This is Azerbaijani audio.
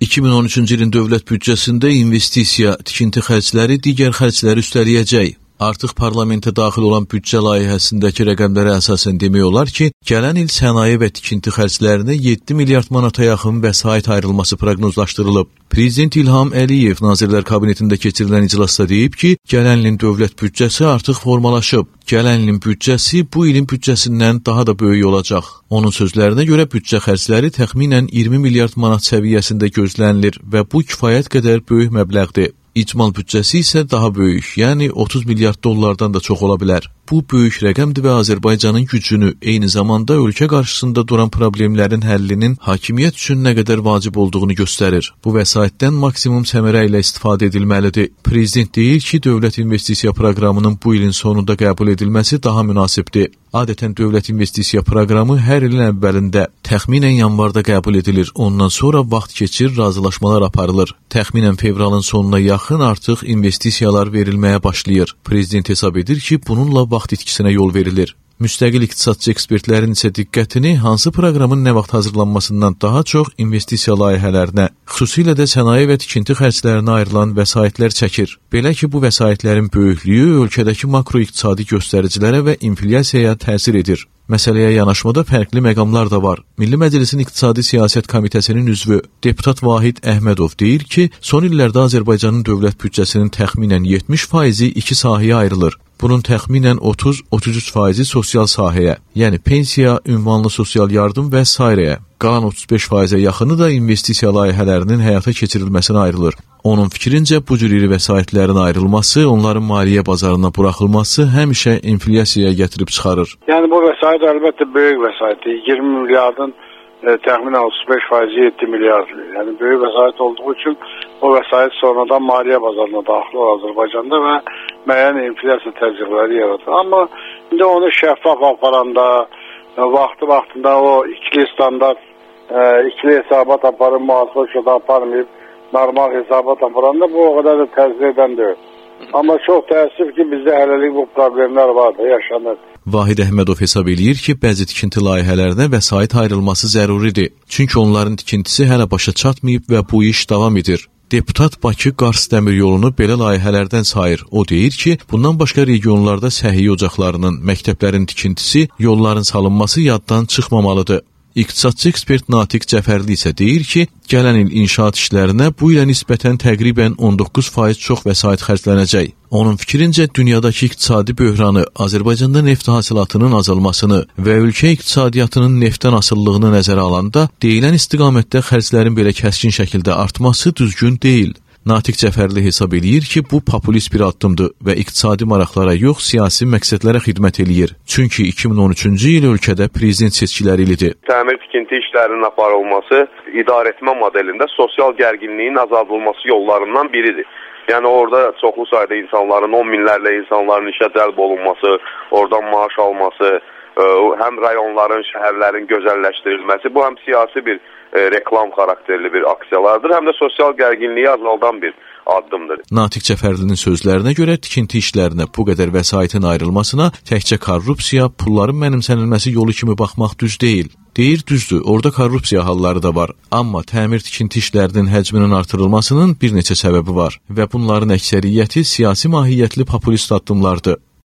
2013-cü ilin dövlət büdcəsində investisiya, tikinti xərcləri, digər xərcləri üstələyəcək. Artıq parlamentə daxil olan büdcə layihəsindəki rəqəmlərə əsasən demək olar ki, gələn il sənaye və tikinti xərclərinə 7 milyard manata yaxın vəsait ayrılması proqnozlaşdırılıb. Prezident İlham Əliyev Nazirlər Kabinetində keçirilən iclasda deyib ki, gələn ilin dövlət büdcəsi artıq formalaşıb. Gələn ilin büdcəsi bu ilin büdcəsindən daha da böyük olacaq. Onun sözlərinə görə büdcə xərcləri təxminən 20 milyard manat səviyyəsində gözlənilir və bu kifayət qədər böyük məbləğdir. İcmal büdcəsi isə daha böyük, yəni 30 milyard dollardan da çox ola bilər. Bu böyük rəqəmdir və Azərbaycanın gücünü, eyni zamanda ölkə qarşısında duran problemlərin həllinin hakimiyyət üçün nə qədər vacib olduğunu göstərir. Bu vəsaitdən maksimum səmərə ilə istifadə edilməlidir. Prezident deyir ki, dövlət investisiya proqramının bu ilin sonunda qəbul edilməsi daha münasibdir. Adətən dövlət investisiya proqramı hər ilin əvvəlində, təxminən yanvarda qəbul edilir. Ondan sonra vaxt keçir, razılaşmalar aparılır. Təxminən fevralın sonuna yaxın artıq investisiyalar verilməyə başlayır. Prezident hesab edir ki, bununla vaxt itkisinə yol verilir. Müstəqil iqtisadçı ekspertlərin isə diqqətini hansı proqramın nə vaxt hazırlanmasından daha çox investisiya layihələrinə, xüsusilə də sənaye və tikinti xərclərinə ayrılan vəsaitlər çəkir. Belə ki, bu vəsaitlərin böyüklüyü ölkədəki makroiqtisadi göstəricilərə və inflyasiyaya təsir edir. Məsələyə yanaşmada fərqli məqamlar da var. Milli Məclisin İqtisadi Siyasət Komitəsinin üzvü deputat Vahid Əhmədov deyir ki, son illərdə Azərbaycanın dövlət büdcəsinin təxminən 70% iki sahəyə ayrılır. Bunun təxminən 30-33% sosial sahəyə, yəni pensiya, ünvanlı sosial yardım və sairəyə. Qalan 35%-ə yaxını da investisiya layihələrinin həyata keçirilməsinə ayrılır. Onun fikrincə, bu cür iri vəsaitlərin ayrılması, onların maliyyə bazarına buraxılması həmişə inflyasiyaya gətirib çıxarır. Yəni bu vəsait əlbəttə böyük vəsaitdir. 20 milyardın təxminən 35%, 7 milyard. Yəni böyük vəsait olduğu üçün o vəsait sonradan maliyyə bazarına daxil olur Azərbaycanda və müəyyən inflyasiya təzyiqləri yaradır. Amma indi onu şəffaf aparanda, vaxtında o ikili standart, ikili hesabat aparır, mühasibə şödə aparmayıb, normal hesabat aparanda bu o qədər də təzyiq edən deyil. Amma çox təəssüf ki, bizdə hələlik bu problemlər vardır, yaşanır. Vahid Əhmədov hesab eləyir ki, bəzi tikinti layihələrinə vəsait ayrılması zəruridir. Çünki onların tikintisi hələ başa çatmayıb və bu iş davam edir. Deputat Bakı-Qars dəmir yolunu belə layihələrdən sayır. O deyir ki, bundan başqa regionlarda səhiyyə ocaqlarının, məktəblərin tikintisi, yolların salınması yaddan çıxmamalıdır. İqtisadçı ekspert Natiq Cəfərli isə deyir ki, gələn il inşaat işlərinə bu ilə nisbətən təqribən 19% çox vəsait xərclənəcək. Onun fikrincə, dünyadakı iqtisadi böhranı, Azərbaycanda neft hasilatının azalmasını və ölkə iqtisadiyyatının neftdən asıllığını nəzərə alanda, deyilən istiqamətdə xərclərin belə kəskin şəkildə artması düzgün deyil. Natiq Cəfərli hesab eləyir ki, bu populist bir addımdır və iqtisadi maraqlara yox, siyasi məqsədlərə xidmət eləyir. Çünki 2013-cü il ölkədə prezident seçkiləri ilidir. Təmir tikinti işlərinin aparılması idarəetmə modelində sosial gərginliyin azaldılması yollarından biridir. Yəni orada çoxlu sayda insanların, 10 minlərlə insanların işə cəlb olunması, oradan maaş alması, həm rayonların, şəhərlərin gözəlləşdirilməsi, bu həm siyasi bir reklam xarakterli bir aksiyalardır, həm də sosial gərginliyi azaldan bir addımdır. Natiq Cəfərlinin sözlərinə görə tikinti işlərinə bu qədər vəsaitin ayrılmasına təkcə korrupsiya, pulların mənimsənilməsi yolu kimi baxmaq düz deyil. Deyir, düzdür, orada korrupsiya halları da var. Amma təmir tikinti işlərinin həcminin artırılmasının bir neçə səbəbi var və bunların əksəriyyəti siyasi mahiyyətli populist addımlardır.